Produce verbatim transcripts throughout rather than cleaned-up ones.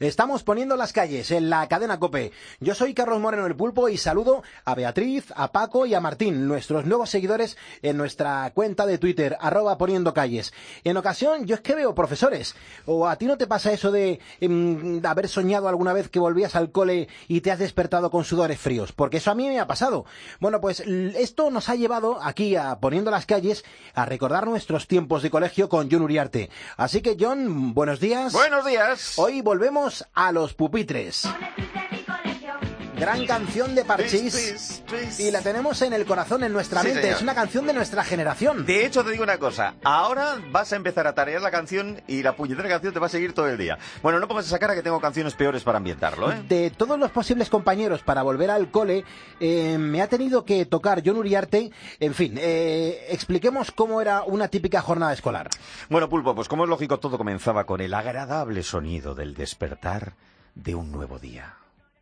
Estamos poniendo las calles en la cadena COPE. Yo soy Carlos Moreno el Pulpo y saludo a Beatriz, a Paco y a Martín, nuestros nuevos seguidores en nuestra cuenta de Twitter, arroba poniendo calles. En ocasión, yo es que veo profesores. ¿O a ti no te pasa eso de, de haber soñado alguna vez que volvías al cole y te has despertado con sudores fríos? Porque eso a mí me ha pasado. Bueno, pues esto nos ha llevado aquí a Poniendo las calles a recordar nuestros tiempos de colegio con Jon Uriarte. Así que, Jon, buenos días. Buenos días. Hoy volvemos a los pupitres. Gran canción de Parchís, twist, twist, twist. Y la tenemos en el corazón, en nuestra Sí, mente. señor. Es una canción de nuestra generación. De hecho, te digo una cosa. Ahora vas a empezar a tarear la canción y la puñetera canción te va a seguir todo el día. Bueno, no pongas esa cara que tengo canciones peores para ambientarlo, ¿eh? De todos los posibles compañeros para volver al cole, eh, me ha tenido que tocar Jon Uriarte. En fin, eh, expliquemos cómo era una típica jornada escolar. Bueno, Pulpo, pues como es lógico, todo comenzaba con el agradable sonido del despertar de un nuevo día.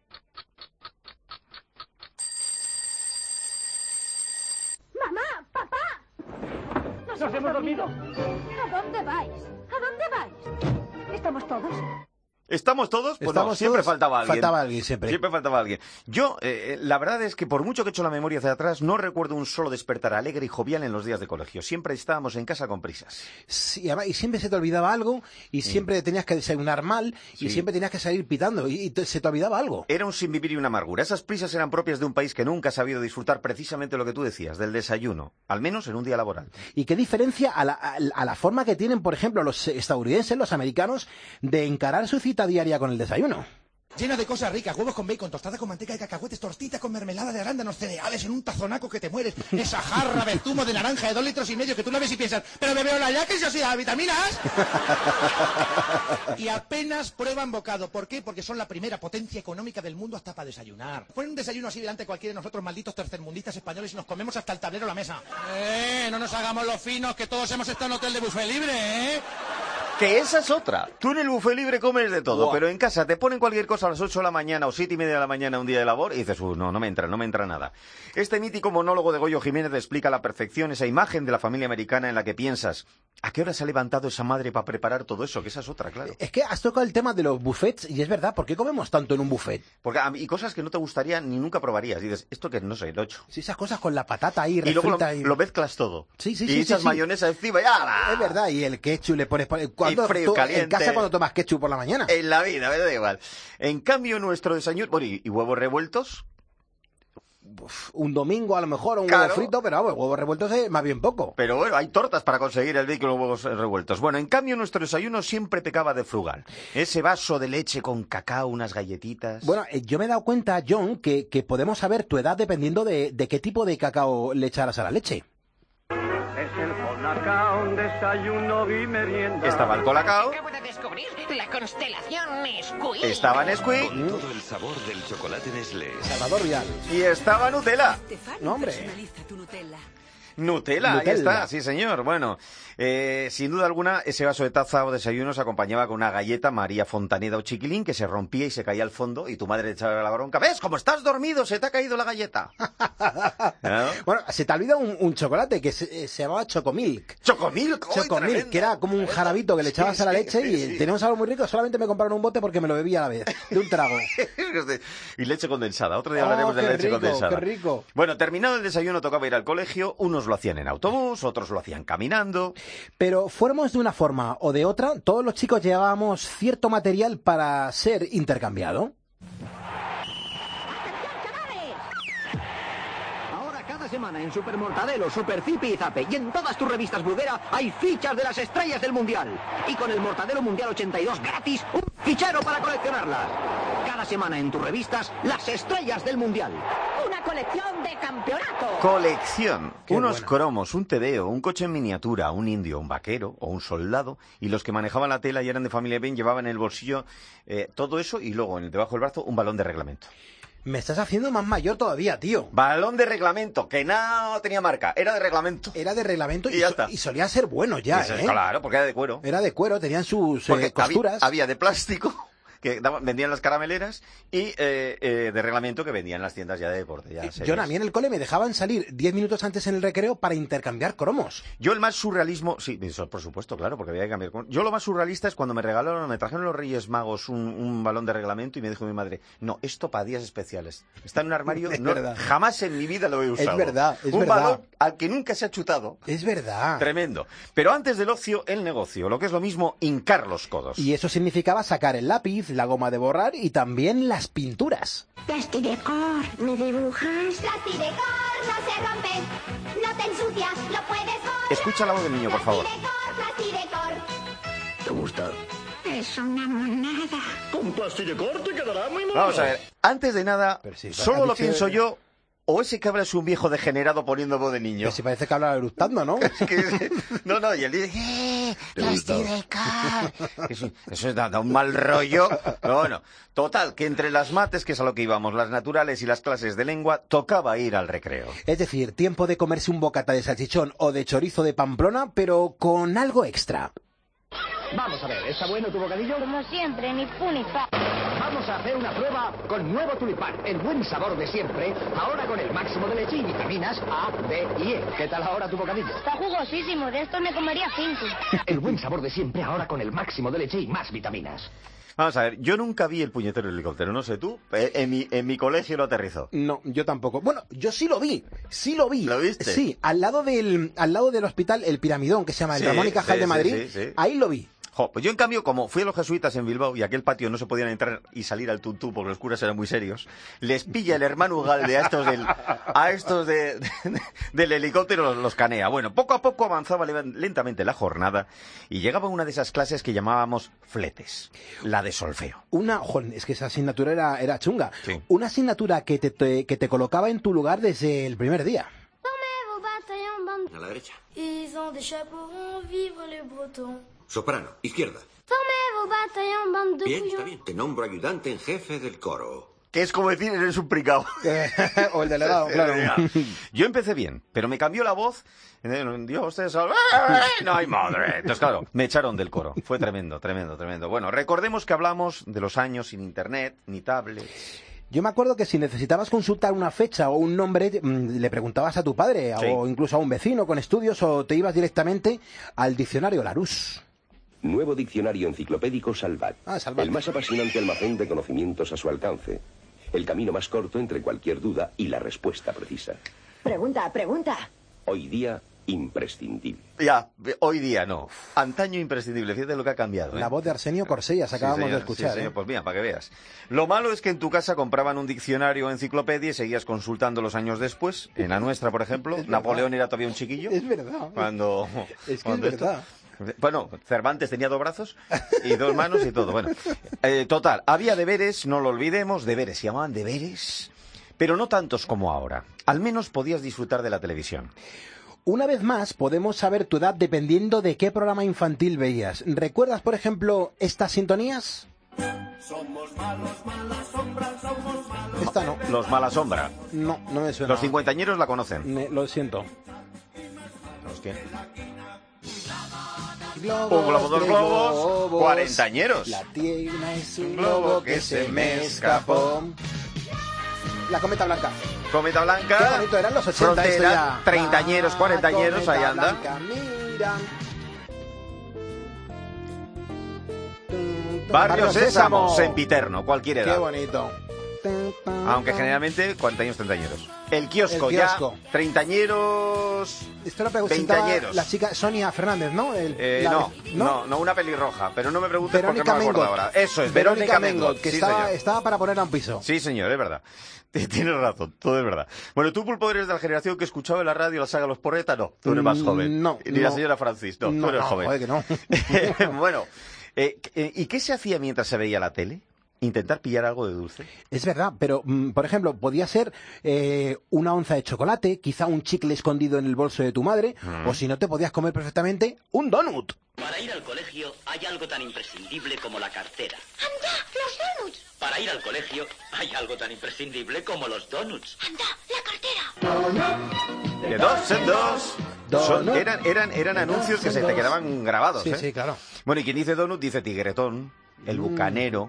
¡Mamá! ¡Papá! Nos, ¡Nos hemos dormido! ¿A dónde vais? ¿A dónde vais? ¿Estamos todos? ¿Estamos todos? Pues Estamos no, siempre todos. faltaba alguien. Faltaba alguien, siempre. Siempre faltaba alguien. Yo, eh, la verdad es que por mucho que he hecho la memoria hacia atrás, no recuerdo un solo despertar alegre y jovial en los días de colegio. Siempre estábamos en casa con prisas. Sí, además, y siempre se te olvidaba algo, y siempre tenías que desayunar mal, y Sí. siempre tenías que salir pitando, y, y te- se te olvidaba algo. Era un sinvivir y una amargura. Esas prisas eran propias de un país que nunca ha sabido disfrutar precisamente lo que tú decías, del desayuno. Al menos en un día laboral. ¿Y qué diferencia a la, a, a la forma que tienen, por ejemplo, los estadounidenses, los americanos, de encarar su cita diaria con el desayuno? Llena de cosas ricas, huevos con bacon, tostada con manteca de cacahuetes, tortita con mermelada de arándanos, cereales en un tazonaco que te mueres, esa jarra de zumo de naranja de dos litros y medio que tú la ves y piensas, pero me veo la ya que yo soy de las vitaminas. Y apenas prueban bocado. ¿Por qué? Porque son la primera potencia económica del mundo hasta para desayunar. Ponen un desayuno así delante de cualquiera de nosotros, malditos tercermundistas españoles, y nos comemos hasta el tablero la mesa. Eh, no nos hagamos los finos, que todos hemos estado en hotel de buffet libre, ¿eh? Que esa es otra. Tú en el buffet libre comes de todo, Buah. pero en casa te ponen cualquier cosa a las ocho de la mañana o siete y media de la mañana un día de labor y dices, uh, no, no me entra, no me entra nada. Este mítico monólogo de Goyo Jiménez explica a la perfección esa imagen de la familia americana en la que piensas, ¿a qué hora se ha levantado esa madre para preparar todo eso? Que esa es otra, claro. Es que has tocado el tema de los buffets, y es verdad, ¿por qué comemos tanto en un buffet? Porque a mí- y cosas que no te gustarían ni nunca probarías. Dices, esto que no sé, lo he hecho. Sí, esas cosas con la patata ahí, Y luego lo, refrita y... lo mezclas todo. Sí, sí, y sí, echas sí, sí. mayonesa encima y ¡ala! Es verdad, y el ketchup le pones... ¿Cuándo, frío, tú- caliente. En casa cuando tomas ketchup por la mañana. En la vida, me da igual. En cambio, nuestro desayuno... Bueno, ¿y, y huevos revueltos? Uf, un domingo a lo mejor, un Claro. huevo frito, pero vamos, huevos revueltos es más bien poco. Pero bueno, hay tortas para conseguir el vehículo huevos revueltos. Bueno, en cambio, nuestro desayuno siempre pecaba de frugal. Ese vaso de leche con cacao, unas galletitas... Bueno, eh, yo me he dado cuenta, John, que, que podemos saber tu edad dependiendo de, de qué tipo de cacao le echaras a la leche. Es el Colacao, un desayuno y merienda. Estaba el colacao, Acabo de descubrir la constelación Nesquik. estaba Nesquik Con todo el sabor del chocolate Nestlé. Salvador Rial. y estaba Nutella. No, hombre. Nutella, ahí Nutella. está, sí señor. Bueno, eh, sin duda alguna, ese vaso de taza o desayuno se acompañaba con una galleta María Fontaneda o Chiquilín que se rompía y se caía al fondo y tu madre le echaba la bronca. ¿Ves? Como estás dormido, se te ha caído la galleta. ¿No? Bueno, se te olvida un, un chocolate que se, se llamaba Chocomilk. Chocomilk, ¡ay, Chocomilk, tremendo! que era como un jarabito que le echabas Sí, a la sí, leche y sí. teníamos algo muy rico. Solamente me compraron un bote porque me lo bebía a la vez, de un trago. Y leche condensada. Otro día Oh, hablaremos de qué la leche rico, condensada. qué rico. Bueno, terminado el desayuno tocaba ir al colegio. Unos lo hacían en autobús, otros lo hacían caminando. Pero fuéramos de una forma o de otra, todos los chicos llevábamos cierto material para ser intercambiado. Ahora cada semana en Super Mortadelo, Super Zipi y Zape y en todas tus revistas Bruguera hay fichas de las estrellas del Mundial. Y con el Mortadelo Mundial ochenta y dos gratis, un fichero para coleccionarlas. Cada semana en tus revistas, las estrellas del Mundial. ¡Una colección de campeonato! Colección. Qué Unos buena. cromos, un tedeo, un coche en miniatura, un indio, un vaquero o un soldado. Y los que manejaban la tela y eran de familia bien llevaban en el bolsillo eh, todo eso y luego en el debajo del brazo un balón de reglamento. Me estás haciendo más mayor todavía, tío. Balón de reglamento, que no tenía marca, era de reglamento. Era de reglamento y, Y ya so- está. y solía ser bueno ya, Eso es, ¿eh? Claro, porque era de cuero. Era de cuero, tenían sus eh, Porque había, costuras. había de plástico, que daban, vendían las carameleras, y eh, eh, de reglamento que vendían las tiendas ya de deporte. Ya Yo, a mí en el cole me dejaban salir diez minutos antes en el recreo para intercambiar cromos. Yo el más surrealismo, sí, eso por supuesto, claro, porque había que cambiar. Yo lo más surrealista es cuando me regalaron, me trajeron los Reyes Magos un, un balón de reglamento y me dijo mi madre, no, esto para días especiales. Está en un armario, no, jamás en mi vida lo he usado. Es verdad, es un verdad. balón al que nunca se ha chutado. Es verdad. Tremendo. Pero antes del ocio, el negocio, lo que es lo mismo, hincar los codos. Y eso significaba sacar el lápiz, la goma de borrar y también las pinturas. Plastidecor, ¿me dibujas? Plastidecor, no se rompe, no te ensucias, lo puedes borrar. Escucha la voz del niño, por favor. Plastidecor, plastidecor. ¿Te gusta? Es una monada. Con plastidecor te quedará muy mono. Vamos a ver, antes de nada, sí, solo ha lo dicho- pienso yo, o ese cabra es un viejo degenerado poniendo voz de niño. Que si parece que habla eructando, ¿no? Que- no, no, y él dice, ¡eh! ¡Plastidecor! Eso, eso da, da un mal rollo. Pero bueno, total, que entre las mates, que es a lo que íbamos, las naturales y las clases de lengua, tocaba ir al recreo. Es decir, tiempo de comerse un bocata de salchichón o de chorizo de Pamplona, pero con algo extra. Vamos a ver, ¿está bueno tu bocadillo? Como siempre, ni fu ni fa. Vamos a hacer una prueba con nuevo tulipán, el buen sabor de siempre, ahora con el máximo de leche y vitaminas A, D y E. ¿Qué tal ahora tu bocadillo? Está jugosísimo, de esto me comería cinco. El buen sabor de siempre, ahora con el máximo de leche y más vitaminas. Vamos a ver, yo nunca vi el puñetero helicóptero, no sé tú, eh, en mi, en mi colegio lo aterrizó. No, yo tampoco. Bueno, yo sí lo vi, sí lo vi. ¿Lo viste? Sí, al lado del, al lado del hospital El Piramidón, que se llama el Sí, Ramón y Cajal sí, de sí, Madrid, sí, sí. ahí lo vi. Jo, pues yo en cambio, como fui a los jesuitas en Bilbao y aquel patio no se podían entrar y salir al tuntú porque los curas eran muy serios, les pilla el hermano Ugalde a estos del, a estos de, de- del helicóptero, los, los canea. Bueno, poco a poco avanzaba le- lentamente la jornada y llegaba una de esas clases que llamábamos fletes, la de solfeo. Una, joder, es que esa asignatura era, era chunga. Sí. Una asignatura que te, te- que te colocaba en tu lugar desde el primer día. A la derecha. Ils ont des chapeaux ronds, vive les Bretons. Soprano, izquierda. Formez vos bataillons, bande de Bien, está couillons. bien. Te nombro ayudante en jefe del coro. Que es como decir, eres un pricao. O el delegado, claro. Yo empecé bien, pero me cambió la voz. Dios te salve. No hay madre. Entonces, claro, me echaron del coro. Fue tremendo, tremendo, tremendo. Bueno, recordemos que hablamos de los años sin internet, ni tablets. Yo me acuerdo que si necesitabas consultar una fecha o un nombre, mm, le preguntabas a tu padre Sí. o incluso a un vecino con estudios o te ibas directamente al diccionario Larousse. Nuevo diccionario enciclopédico Salvat. Ah, Salvat. El más apasionante almacén de conocimientos a su alcance. El camino más corto entre cualquier duda y la respuesta precisa. Pregunta, pregunta. Hoy día, imprescindible. Ya, hoy día no. Antaño imprescindible. Fíjate lo que ha cambiado. ¿eh? La voz de Arsenio Corsellas Sí, acabamos señor, de escuchar. sí, señor. ¿eh? Pues mira, para que veas. Lo malo es que en tu casa compraban un diccionario o enciclopedia y seguías consultando los años después. En la nuestra, por ejemplo, Es verdad. Napoleón era todavía un chiquillo. Es verdad. Cuando... Es que es cuando esto- verdad. Bueno, Cervantes tenía dos brazos y dos manos y todo. Bueno, eh, total, había deberes, no lo olvidemos, deberes, se llamaban deberes, pero no tantos como ahora. Al menos podías disfrutar de la televisión. Una vez más, podemos saber tu edad dependiendo de qué programa infantil veías. ¿Recuerdas, por ejemplo, estas sintonías? Esta no. Los Mala Sombra. No, no me suena. Los cincuentañeros la conocen. Me- lo siento. Hostia. Globos, Un globo, dos tres globos, cuarentañeros. La tierra es un Un globo globo que que se se me me escapó. La cometa blanca. Cometa Blanca. Qué bonito, eran los ochenta esto Frontera, ya. treintañeros, La cuarentañeros, cometa ahí anda. blanca, mira. Barrio Sésamo, sempiterno, cualquier Qué edad. bonito. Aunque generalmente cuarentañeros, treintañeros. El kiosco, El ya, kiosco. treintañeros... Esto lo presentaba Veintañeros. la chica Sonia Fernández, ¿no? El- Eh, la- no, no, no, una pelirroja, pero no me preguntes porque Verónica no me acuerdo Mengot. ahora. Eso es, Verónica, Mengot, que sí, estaba, señor. estaba para poner a un piso. Sí, señor, es verdad. Tienes razón, todo es verdad. Bueno, tú, Pulpo, eres de la generación que escuchaba en la radio la saga Los Porreta, no, tú eres más Mm, joven. no, Ni la no. señora Francis, no, No, tú eres no, joven. joder, que no. Bueno, eh, eh, ¿y qué se hacía mientras se veía la tele? ¿Intentar pillar algo de dulce? Es verdad, pero, mm, por ejemplo, podía ser eh, una onza de chocolate, quizá un chicle escondido en el bolso de tu madre, Mm. o si no te podías comer perfectamente, un donut. Para ir al colegio hay algo tan imprescindible como la cartera. ¡Anda, los donuts! Para ir al colegio hay algo tan imprescindible como los donuts. ¡Anda, la cartera! De dos en dos. Son- Donut. eran eran, eran De anuncios dos que en se te dos. quedaban grabados, Sí, ¿eh? sí, claro. Bueno, y quien dice donut dice tigretón, el Mm. bucanero,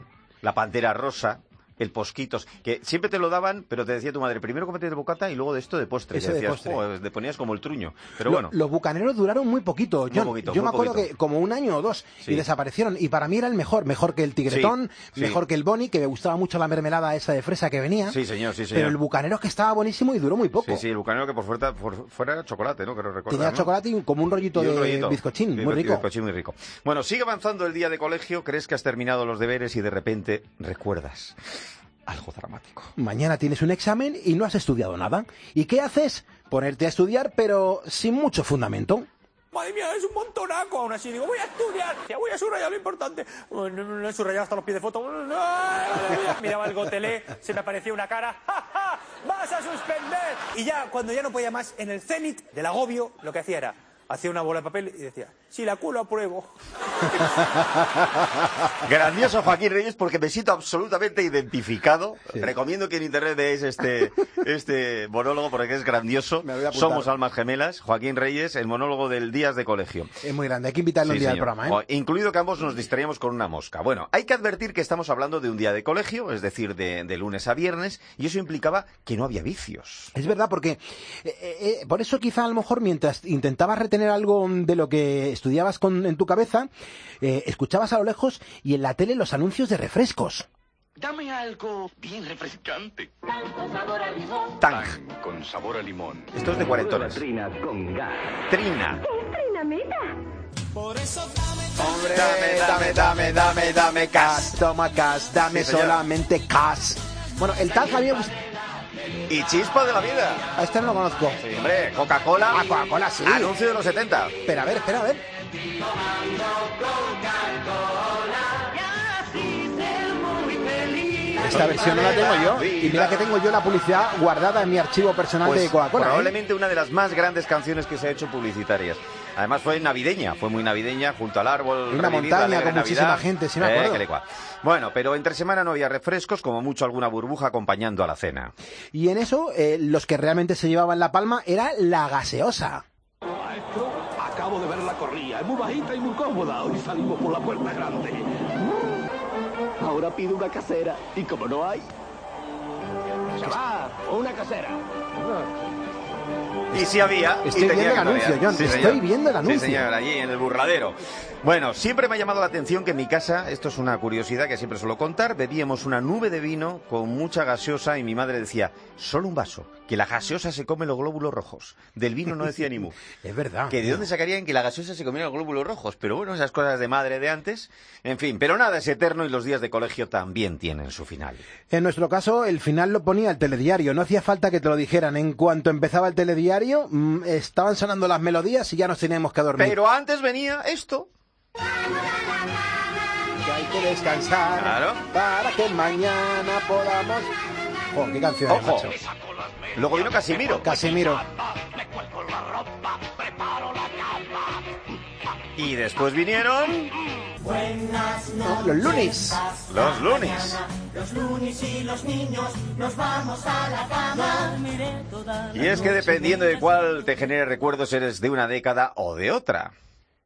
la pantera rosa, el posquitos, que siempre te lo daban, pero te decía tu madre, primero cómete de bocata y luego de esto de postre. Eso y de decías, postre. "Joder", te ponías como el truño. Pero Lo- bueno. Los bucaneros duraron muy poquito, Muy John. poquito, Yo muy me acuerdo poquito. que como un año o dos Sí. y desaparecieron. Y para mí era el mejor, mejor que el tigretón, Sí, sí. mejor que el boni, que me gustaba mucho la mermelada esa de fresa que venía. Sí, señor, sí, señor. Pero el bucanero es que estaba buenísimo y duró muy poco. Sí, sí, el bucanero que por fuera, por fuera era chocolate, ¿no? Creo recordar, Tenía ¿no? chocolate y como un rollito Y un de rollito. bizcochín, muy Bizco- rico. bizcochín muy rico. Bueno, sigue avanzando el día de colegio, crees que has terminado los deberes y de repente recuerdas algo dramático. Mañana tienes un examen y no has estudiado nada. ¿Y qué haces? Ponerte a estudiar, pero sin mucho fundamento. Madre mía, es un montonaco. Aún así digo, voy a estudiar, ya voy a subrayar lo importante. No, no, no he subrayado hasta los pies de foto. Ay, madre mía. Miraba el gotelé, se me aparecía una cara. ¡Ja, ja! ¡Vas a suspender! Y ya, cuando ya no podía más, en el cenit del agobio, lo que hacía era, hacía una bola de papel y decía, si la culo apruebo. Grandioso Joaquín Reyes, porque me siento absolutamente identificado. Sí. Recomiendo que en internet veáis este, este monólogo porque es grandioso. Me voy a apuntar. Somos almas gemelas. Joaquín Reyes, el monólogo del Días de Colegio. Es muy grande, hay que invitarlo Sí, un día señor. al programa, ¿eh? O- Incluido que ambos nos distraíamos con una mosca. Bueno, hay que advertir que estamos hablando de un día de colegio, es decir, de, de lunes a viernes, y eso implicaba que no había vicios. Es verdad, porque eh, eh, por eso quizá a lo mejor mientras intentabas retener algo de lo que estudiabas con, en tu cabeza, eh, escuchabas a lo lejos y en la tele los anuncios de refrescos. Dame algo bien refrescante. Tang. Con sabor a limón. Esto es de cuarentones. Trina con gas. Trina. Trinamita. Hombre, Dame, dame, dame, dame, dame cas. Toma cas, dame Sí, señor. solamente cas. Bueno, el Tag había gust- Y chispa de la vida. a este no lo conozco. Sí, hombre, Coca-Cola. Ah, Coca-Cola, sí. Anuncio de los setenta. Espera, a ver, espera, a ver. Esta versión no la tengo yo. Y mira que tengo yo la publicidad guardada en mi archivo personal Pues de Coca-Cola. ¿eh? probablemente una de las más grandes canciones que se ha hecho publicitarias. Además fue navideña, fue muy navideña, junto al árbol. Una revivir montaña la alegre con muchísima Navidad. gente, sí me Eh, acuerdo. que le cua. Bueno, pero entre semana no había refrescos, como mucho alguna burbuja acompañando a la cena. Y en eso, eh, los que realmente se llevaban la palma era la gaseosa. Maestro, acabo de ver la corrida. Es muy bajita y muy cómoda. Hoy salimos por la puerta grande. Ahora pido una casera. Y como no hay, se va. Una casera. Y sí había. y Estoy tenía viendo el que anuncio, haber. John, Sí, estoy señor. viendo el anuncio. Sí, señor, allí en el burladero. Bueno, siempre me ha llamado la atención que en mi casa, esto es una curiosidad que siempre suelo contar, bebíamos una nube de vino con mucha gaseosa y mi madre decía, solo un vaso, que la gaseosa se come los glóbulos rojos. Del vino no decía ni mu. Es verdad. Que de dónde sacarían que la gaseosa se comiera los glóbulos rojos. Pero bueno, esas cosas de madre de antes. En fin, pero nada es eterno y los días de colegio también tienen su final. En nuestro caso, el final lo ponía el telediario. No hacía falta que te lo dijeran. En cuanto empezaba el telediario, mmm, estaban sonando las melodías y ya nos teníamos que dormir. Pero antes venía esto. Que hay que descansar Claro. para que mañana podamos... Oh, qué canción es, Ojo. macho. Luego vino Casimiro. Casimiro. Y después vinieron No, los lunes. los lunes. Los lunes y los niños nos vamos a la cama. Y es que dependiendo de cuál te genere recuerdos, eres de una década o de otra.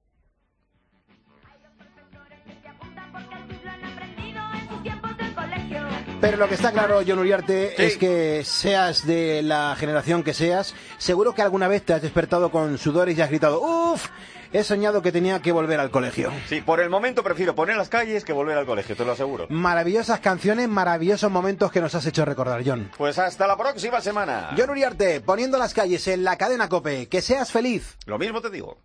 Pero lo que está claro, John Uriarte, Sí. es que seas de la generación que seas, seguro que alguna vez te has despertado con sudores y has gritado, ¡uf! He soñado que tenía que volver al colegio. Sí, por el momento prefiero poner las calles que volver al colegio, te lo aseguro. Maravillosas canciones, maravillosos momentos que nos has hecho recordar, John. Pues hasta la próxima semana. John Uriarte, poniendo las calles en la cadena COPE. Que seas feliz. Lo mismo te digo.